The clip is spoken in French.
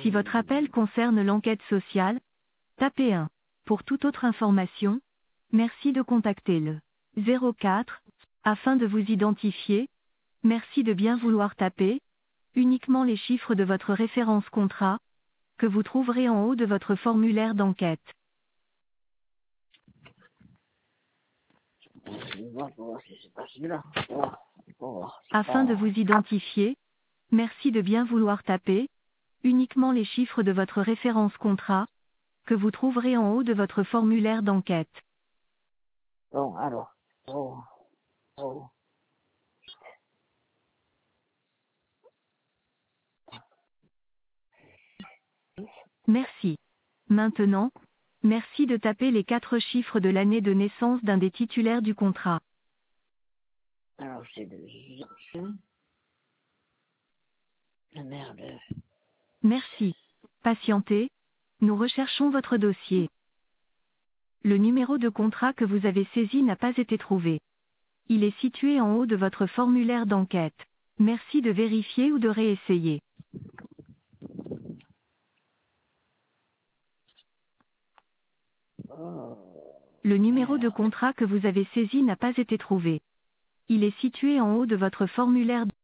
Si votre appel concerne l'enquête sociale, tapez 1. Pour toute autre information, merci de contacter le 04. Afin de vous identifier, merci de bien vouloir taper uniquement les chiffres de votre référence contrat, que vous trouverez en haut de votre formulaire d'enquête. Afin de vous identifier, merci de bien vouloir taper uniquement les chiffres de votre référence contrat, que vous trouverez en haut de votre formulaire d'enquête. Bon, alors. Oh, oh. Merci. Maintenant, merci de taper les 4 chiffres de l'année de naissance d'un des titulaires du contrat. Alors, c'est le Johnson, la mère de... Merci. Patientez, nous recherchons votre dossier. Le numéro de contrat que vous avez saisi n'a pas été trouvé. Il est situé en haut de votre formulaire d'enquête. Merci de vérifier ou de réessayer. Oh, Le numéro de merde. contrat que vous avez saisi n'a pas été trouvé. Il est situé en haut de votre formulaire